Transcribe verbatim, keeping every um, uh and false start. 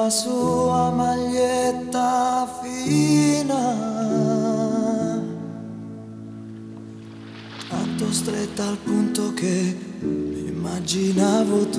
la sua maglietta fina, tanto stretta al punto che immaginavo tu